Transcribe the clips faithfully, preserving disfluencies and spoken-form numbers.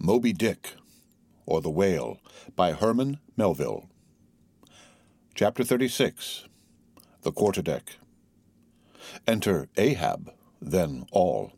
Moby Dick, or The Whale, by Herman Melville. Chapter thirty-six. The Quarterdeck. Enter Ahab, then all.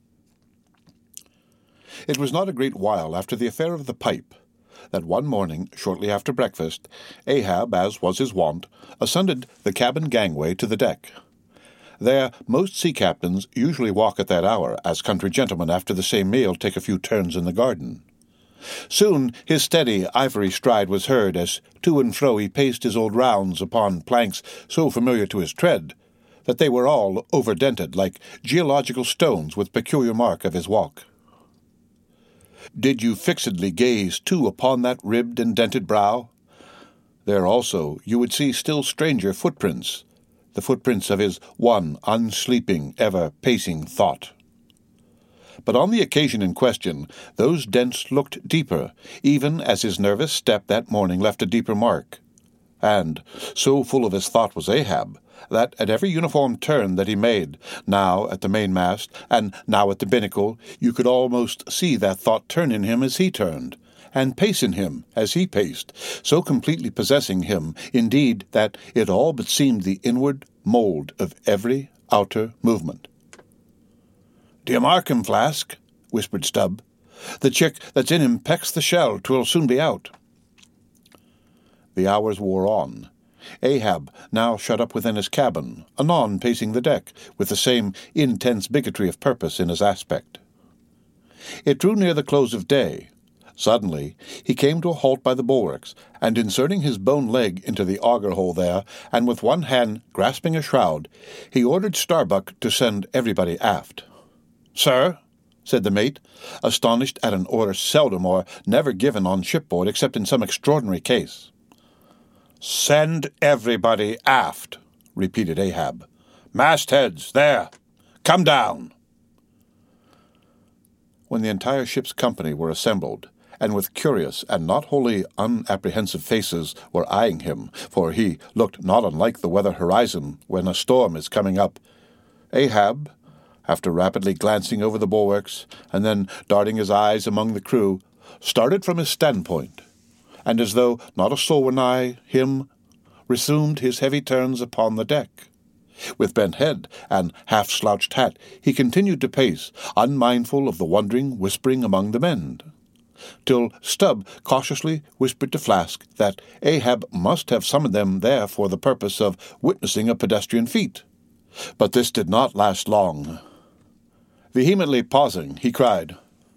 It was not a great while after the affair of the pipe that one morning, shortly after breakfast, Ahab, as was his wont, ascended the cabin gangway to the deck. There most sea captains usually walk at that hour, as country gentlemen after the same meal take a few turns in the garden. Soon his steady ivory stride was heard as to and fro he paced his old rounds upon planks so familiar to his tread that they were all overdented like geological stones with peculiar mark of his walk. Did you fixedly gaze too upon that ribbed and dented brow? There also you would see still stranger footprints, the footprints of his one unsleeping, ever-pacing thought. But on the occasion in question, those dents looked deeper, even as his nervous step that morning left a deeper mark. And so full of his thought was Ahab, that at every uniform turn that he made, now at the mainmast, and now at the binnacle, you could almost see that thought turn in him as he turned, and pace in him as he paced, so completely possessing him, indeed, that it all but seemed the inward mould of every outer movement. "Do you mark him, Flask?" whispered Stubb. "The chick that's in him pecks the shell. 'Twill soon be out." The hours wore on. Ahab now shut up within his cabin, anon pacing the deck, with the same intense bigotry of purpose in his aspect. It drew near the close of day. Suddenly he came to a halt by the bulwarks, and inserting his bone leg into the auger-hole there, and with one hand grasping a shroud, he ordered Starbuck to send everybody aft. "Sir," said the mate, astonished at an order seldom or never given on shipboard except in some extraordinary case. "Send everybody aft," repeated Ahab. "Mastheads, there! Come down!" When the entire ship's company were assembled, and with curious and not wholly unapprehensive faces were eyeing him, for he looked not unlike the weather horizon when a storm is coming up, Ahab, after rapidly glancing over the bulwarks, and then darting his eyes among the crew, started from his standpoint, and as though not a soul were nigh him, resumed his heavy turns upon the deck. With bent head and half-slouched hat he continued to pace, unmindful of the wondering whispering among the men, till Stubb cautiously whispered to Flask that Ahab must have summoned them there for the purpose of witnessing a pedestrian feat. But this did not last long. Vehemently pausing, he cried,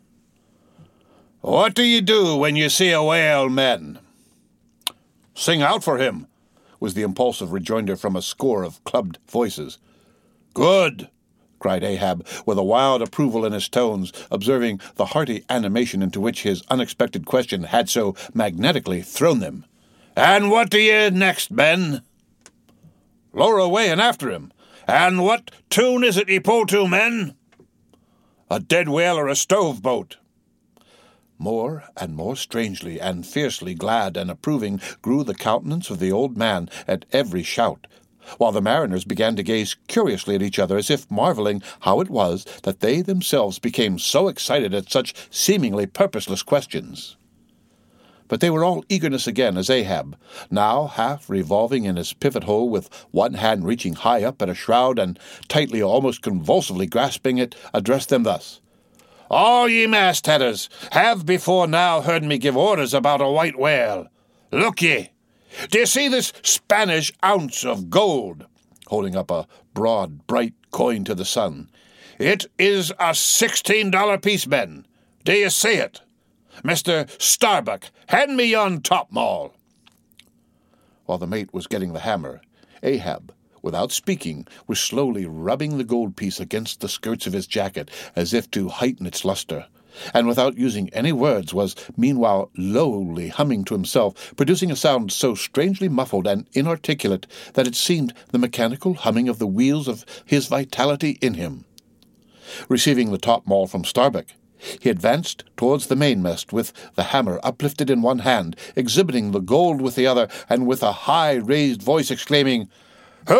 "What do you do when you see a whale, men?" "Sing out for him," was the impulsive rejoinder from a score of clubbed voices. "Good!" cried Ahab, with a wild approval in his tones, observing the hearty animation into which his unexpected question had so magnetically thrown them. "And what do ye next, men?" "Lower away and after him." "And what tune is it ye pull to, men?" "A dead whale or a stove-boat." More and more strangely and fiercely glad and approving grew the countenance of the old man at every shout, while the mariners began to gaze curiously at each other as if marveling how it was that they themselves became so excited at such seemingly purposeless questions. But they were all eagerness again as Ahab, now half revolving in his pivot-hole with one hand reaching high up at a shroud and tightly, almost convulsively grasping it, addressed them thus. "All ye mastheaders have before now heard me give orders about a white whale. Look ye, do you see this Spanish ounce of gold?" holding up a broad, bright coin to the sun. "It is a sixteen-dollar piece, men. Do you see it? Mister Starbuck, hand me yon topmaul." While the mate was getting the hammer, Ahab, without speaking, was slowly rubbing the gold piece against the skirts of his jacket as if to heighten its luster, and without using any words was meanwhile lowly humming to himself, producing a sound so strangely muffled and inarticulate that it seemed the mechanical humming of the wheels of his vitality in him. Receiving the topmaul from Starbuck, he advanced towards the mainmast with the hammer uplifted in one hand, exhibiting the gold with the other, and with a high raised voice exclaiming,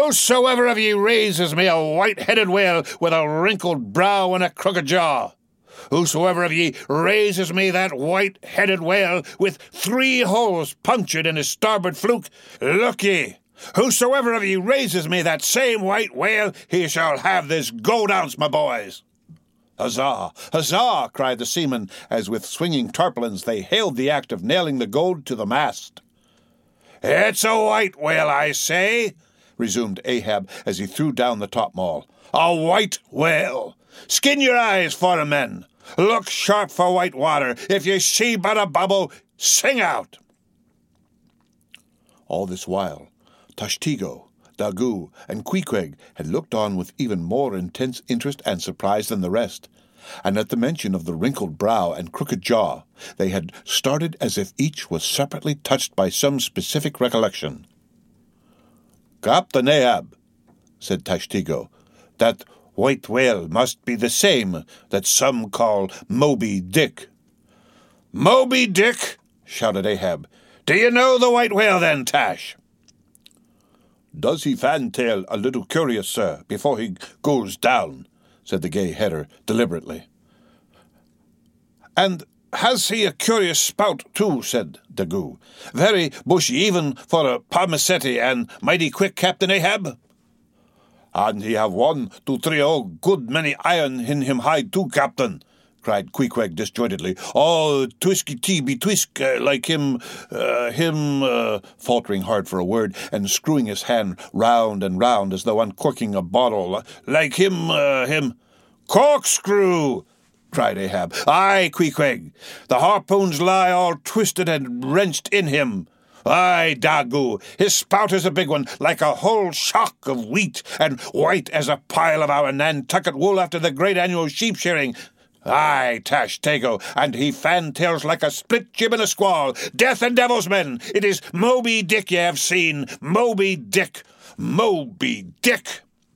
"Whosoever of ye raises me a white-headed whale with a wrinkled brow and a crooked jaw, Whosoever of ye raises me that white-headed whale with three holes punctured in his starboard fluke, look ye, whosoever of ye raises me that same white whale, he shall have this gold ounce, my boys." "Huzzah! Huzzah!" cried the seamen, as with swinging tarpaulins they hailed the act of nailing the gold to the mast. "It's a white whale, I say," resumed Ahab as he threw down the topmaul. "A white whale. Skin your eyes for 'em, men. Look sharp for white water. If you see but a bubble, sing out." All this while, Tashtego, Daggoo, and Queequeg had looked on with even more intense interest and surprise than the rest, and at the mention of the wrinkled brow and crooked jaw, they had started as if each was separately touched by some specific recollection. "Captain Ahab," said Tashtego, "that white whale must be the same that some call Moby Dick." "Moby Dick?" shouted Ahab. "Do you know the white whale, then, Tash?" "Does he fantail a little curious, sir, before he goes down?" said the gay header deliberately. "And has he a curious spout, too?" said Daggoo. "Very bushy, even for a parmacetti, and mighty quick, Captain Ahab?" "And he have one, two, three, oh, good many iron in him hide too, Captain," cried Queequeg disjointedly. "Oh, twisky-tee be twisk, uh, like him, uh, him, uh, faltering hard for a word, and screwing his hand round and round as though uncorking a bottle, like him, uh, him—" "Corkscrew!" cried Ahab. "Aye, Queequeg, the harpoons lie all twisted and wrenched in him. Aye, Daggoo, his spout is a big one, like a whole shock of wheat, and white as a pile of our Nantucket wool after the great annual sheep-shearing. Aye, Tashtego, and he fantails like a split jib in a squall. Death and devils, men, it is Moby Dick ye have seen. Moby Dick, Moby Dick."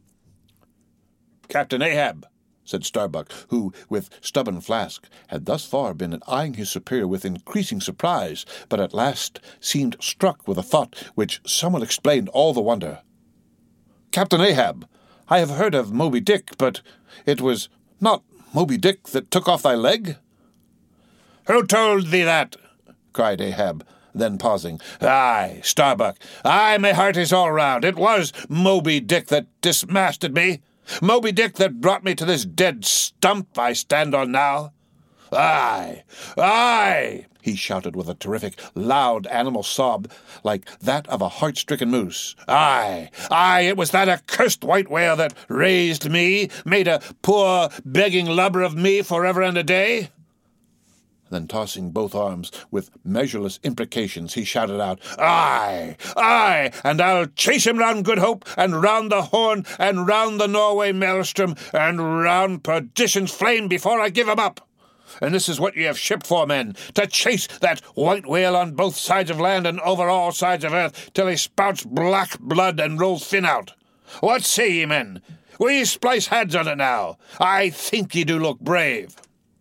"Captain Ahab," said Starbuck, who, with Stubborn Flask, had thus far been eyeing his superior with increasing surprise, but at last seemed struck with a thought which somewhat explained all the wonder. "Captain Ahab, I have heard of Moby Dick, but it was not Moby Dick that took off thy leg?" "Who told thee that?" cried Ahab, then pausing. "Aye, Starbuck, aye, my heart is all round. It was Moby Dick that dismasted me. Moby Dick that brought me to this dead stump I stand on now. Aye, aye," he shouted with a terrific, loud animal sob like that of a heart-stricken moose. "Aye, aye, it was that accursed white whale that raised me, made a poor begging lubber of me forever and a day." Then, tossing both arms with measureless imprecations, he shouted out, "Aye, aye, and I'll chase him round Good Hope, and round the Horn, and round the Norway Maelstrom, and round perdition's flame before I give him up. And this is what ye have shipped for, men, to chase that white whale on both sides of land and over all sides of earth, till he spouts black blood and rolls fin out. What say ye, men? Will ye splice heads on it now? I think ye do look brave."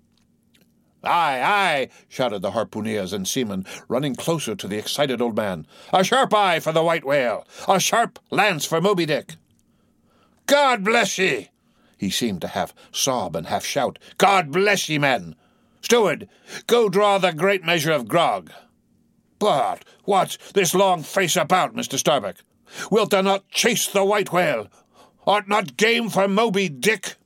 "Aye, aye," shouted the harpooneers and seamen, running closer to the excited old man. "A sharp eye for the white whale, a sharp lance for Moby Dick." "God bless ye!" He seemed to half sob and half shout. "God bless ye, men! Steward, go draw the great measure of grog. But what's this long face about, Mister Starbuck? Wilt thou not chase the white whale? Art not game for Moby Dick?"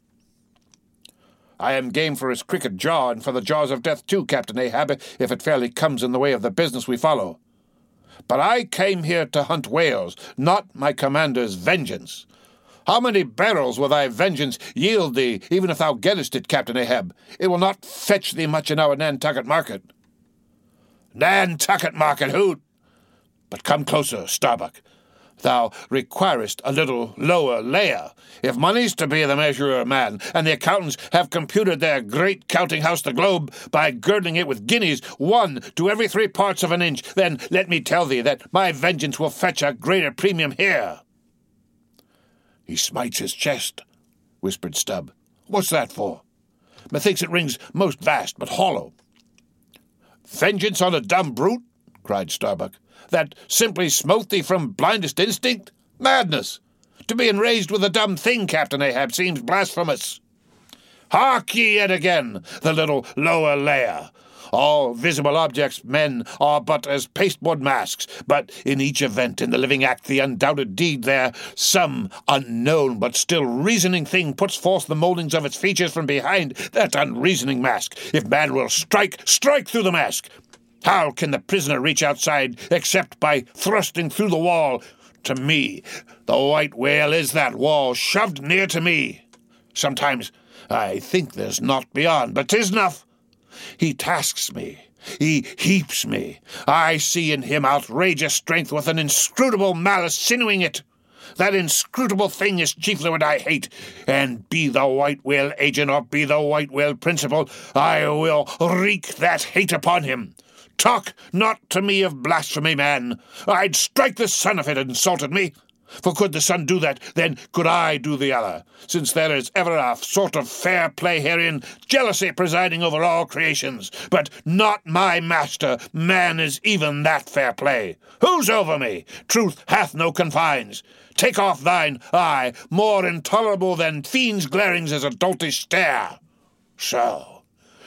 "I am game for his crooked jaw, and for the jaws of death too, Captain Ahab, if it fairly comes in the way of the business we follow. But I came here to hunt whales, not my commander's vengeance. How many barrels will thy vengeance yield thee, even if thou gettest it, Captain Ahab? It will not fetch thee much in our Nantucket market." "Nantucket market, who—" "But come closer, Starbuck. Thou requirest a little lower layer. If money's to be the measure of man, and the accountants have computed their great counting house, the globe, by girdling it with guineas, one to every three parts of an inch, then let me tell thee that my vengeance will fetch a greater premium here." "He smites his chest," whispered Stubb. "What's that for? Methinks it rings most vast, but hollow." "Vengeance on a dumb brute," cried Starbuck, "that simply smote thee from blindest instinct? Madness! To be enraged with a dumb thing, Captain Ahab, seems blasphemous." Hark ye yet again, the little lower layer. All visible objects, men, are but as pasteboard masks, but in each event, in the living act, the undoubted deed there, some unknown but still reasoning thing puts forth the mouldings of its features from behind that unreasoning mask. If man will strike, strike through the mask. How can the prisoner reach outside except by thrusting through the wall? To me, the white whale is that wall shoved near to me. Sometimes I think there's naught beyond, but 'tis enough. He tasks me. He heaps me. I see in him outrageous strength with an inscrutable malice sinewing it. That inscrutable thing is chiefly what I hate, and be the white whale agent or be the white whale principal, I will wreak that hate upon him. Talk not to me of blasphemy, man. I'd strike the son if it insulted me. For could the son do that, then could I do the other, since there is ever a sort of fair play herein, jealousy presiding over all creations. But not my master, man is even that fair play. Who's over me? Truth hath no confines. Take off thine eye, more intolerable than fiends' glarings as a doltish stare. So,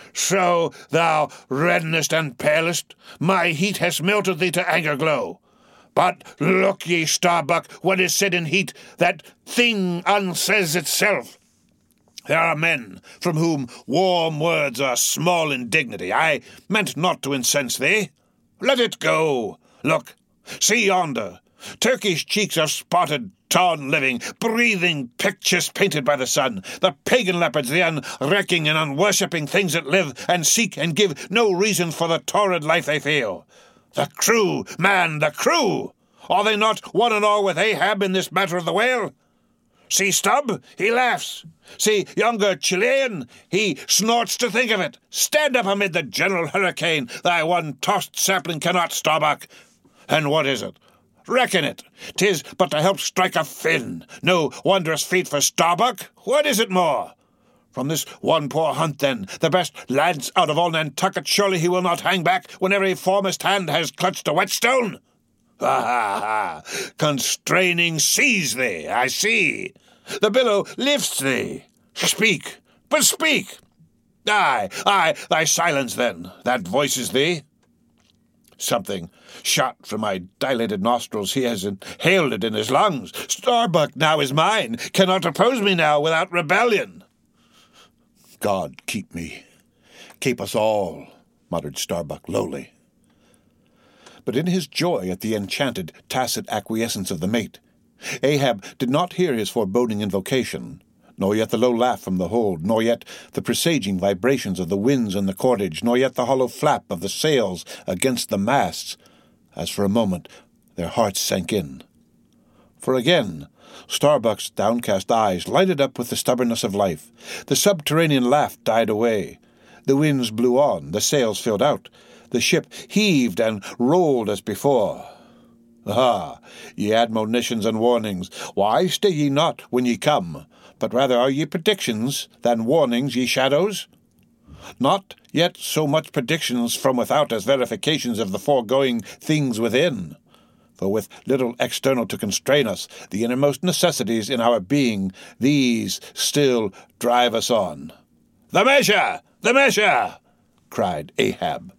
so thou reddenest and palest, my heat has melted thee to anger glow. But look ye, Starbuck, what is said in heat, that thing unsays itself. There are men from whom warm words are small indignity. I meant not to incense thee. Let it go. Look, see yonder. Turkish cheeks are spotted, torn living, breathing pictures painted by the sun. The pagan leopards, the unrecking and unworshipping things that live and seek and give no reason for the torrid life they feel. The crew, man, the crew! Are they not one and all with Ahab in this matter of the whale? See Stubb, he laughs. See younger Chilean, he snorts to think of it. Stand up amid the general hurricane, thy one tossed sapling cannot, Starbuck. And what is it? Reckon it. 'Tis but to help strike a fin. No wondrous feat for Starbuck. What is it more? From this one poor hunt, then, the best lance out of all Nantucket, surely he will not hang back when every foremost hand has clutched a whetstone? Ha, ha, ha! Constraining seize thee, I see. The billow lifts thee. Speak, but speak. Aye, aye, thy silence, then, that voices thee. Something shot from my dilated nostrils. He has inhaled it in his lungs. Starbuck now is mine, cannot oppose me now without rebellion. God keep me, keep us all, muttered Starbuck lowly. But in his joy at the enchanted, tacit acquiescence of the mate, Ahab did not hear his foreboding invocation, nor yet the low laugh from the hold, nor yet the presaging vibrations of the winds in the cordage, nor yet the hollow flap of the sails against the masts, as for a moment their hearts sank in. For again Starbuck's downcast eyes lighted up with the stubbornness of life. The subterranean laugh died away. The winds blew on, the sails filled out. The ship heaved and rolled as before. Ah, ye admonitions and warnings, why stay ye not when ye come? But rather are ye predictions than warnings, ye shadows? Not yet so much predictions from without as verifications of the foregoing things within. For with little external to constrain us, the innermost necessities in our being, these still drive us on. "The measure! The measure!" cried Ahab.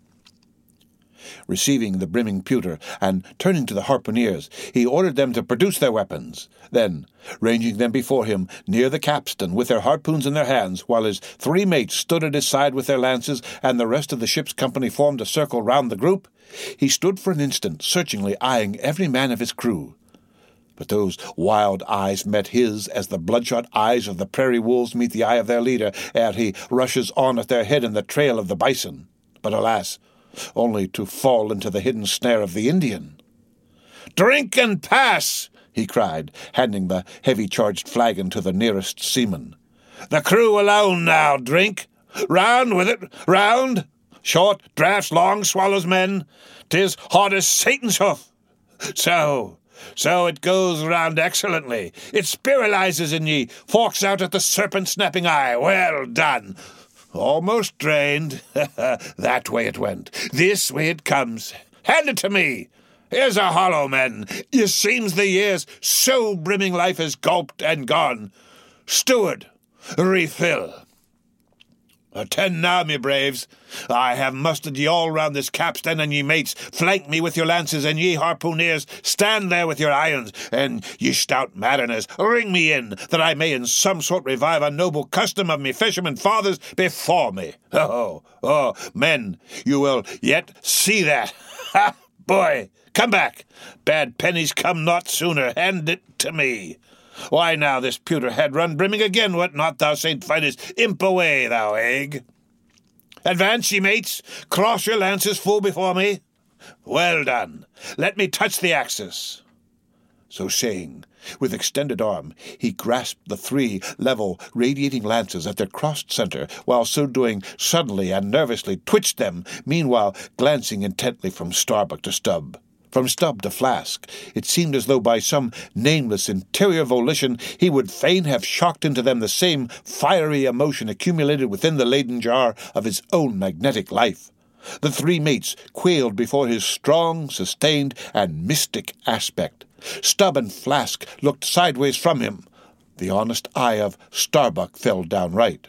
Receiving the brimming pewter, and turning to the harpooneers, he ordered them to produce their weapons. Then, ranging them before him, near the capstan, with their harpoons in their hands, while his three mates stood at his side with their lances, and the rest of the ship's company formed a circle round the group, he stood for an instant, searchingly eyeing every man of his crew. But those wild eyes met his as the bloodshot eyes of the prairie wolves meet the eye of their leader ere he rushes on at their head in the trail of the bison. But alas, only to fall into the hidden snare of the Indian. "Drink and pass!" he cried, handing the heavy-charged flagon to the nearest seaman. "The crew alone now, drink! Round with it, round! Short draughts, long swallows, men! 'Tis hot as Satan's hoof! So, so it goes round excellently. It spiralizes in ye, forks out at the serpent-snapping eye. Well done! Almost drained. That way it went. This way it comes. Hand it to me. Here's a hollow, men. Ye seems the years so brimming life is gulped and gone. Steward, refill." Attend now, me braves. I have mustered ye all round this capstan, and ye mates, flank me with your lances, and ye harpooneers, stand there with your irons, and ye stout mariners, ring me in, that I may in some sort revive a noble custom of me fishermen fathers before me. Oh, oh, men, you will yet see that. Ha, boy, come back. Bad pennies come not sooner. Hand it to me. Why now, this pewter head run brimming again, what not thou, Saint Finus? Imp away, thou egg. Advance, ye mates, cross your lances full before me. Well done, let me touch the axis. So saying, with extended arm, he grasped the three level, radiating lances at their crossed center, while so doing suddenly and nervously twitched them, meanwhile glancing intently from Starbuck to Stubb. From Stubb to Flask, it seemed as though by some nameless interior volition he would fain have shocked into them the same fiery emotion accumulated within the Leyden jar of his own magnetic life. The three mates quailed before his strong, sustained, and mystic aspect. Stubb and Flask looked sideways from him. The honest eye of Starbuck fell downright.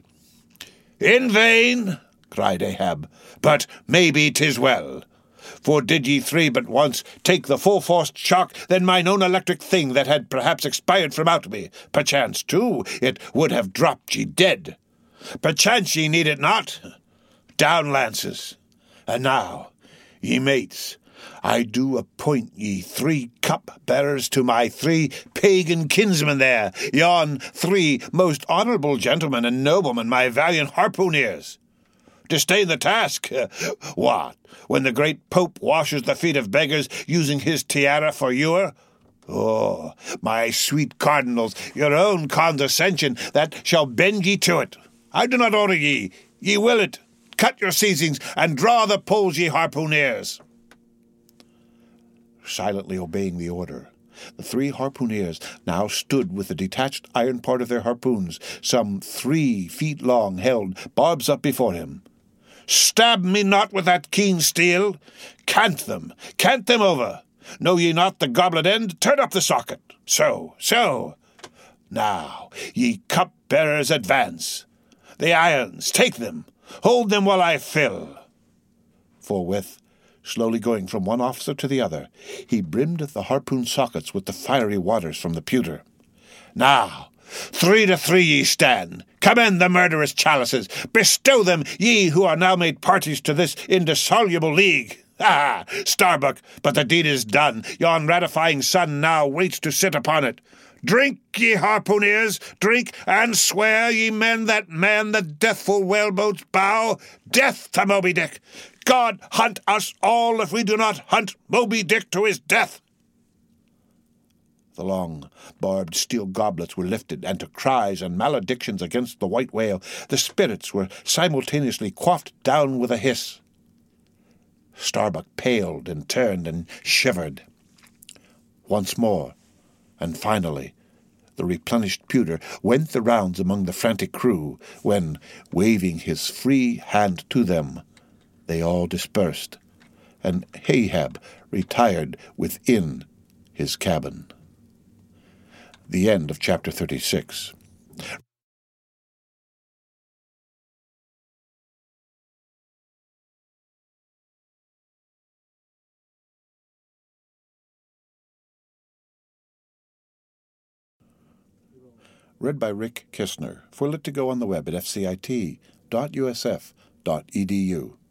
"In vain," cried Ahab, "but maybe 'tis well. For did ye three but once take the full-forced shock, then mine own electric thing that had perhaps expired from out me, perchance, too, it would have dropped ye dead. Perchance ye need it not. Down, lances. And now, ye mates, I do appoint ye three cup-bearers to my three pagan kinsmen there, yon three most honourable gentlemen and noblemen, my valiant harpooneers. Disdain the task? What, when the great Pope washes the feet of beggars, using his tiara for ewer? Oh, my sweet cardinals, your own condescension that shall bend ye to it. I do not order ye. Ye will it. Cut your seizings, and draw the poles, ye harpooneers. Silently obeying the order, the three harpooneers now stood with the detached iron part of their harpoons, some three feet long, held barbs up before him. Stab me not with that keen steel. Cant them, cant them over. Know ye not the goblet end? Turn up the socket. So, so. Now, ye cup-bearers, advance. The irons, take them. Hold them while I fill. Forthwith, slowly going from one officer to the other, he brimmed the harpoon sockets with the fiery waters from the pewter. Now, three to three ye stand. Commend the murderous chalices. Bestow them, ye who are now made parties to this indissoluble league. Ah, Starbuck, but the deed is done. Yon ratifying sun now waits to sit upon it. Drink, ye harpooneers, drink, and swear, ye men that man the deathful whaleboat's bow, death to Moby Dick. God hunt us all if we do not hunt Moby Dick to his death. The long, barbed steel goblets were lifted, and to cries and maledictions against the white whale, the spirits were simultaneously quaffed down with a hiss. Starbuck paled and turned and shivered. Once more, and finally, the replenished pewter went the rounds among the frantic crew, when, waving his free hand to them, they all dispersed, and Ahab retired within his cabin. The end of chapter thirty-six. Read by Rick Kistner. For Lit to Go on the web at f c i t dot u s f dot e d u.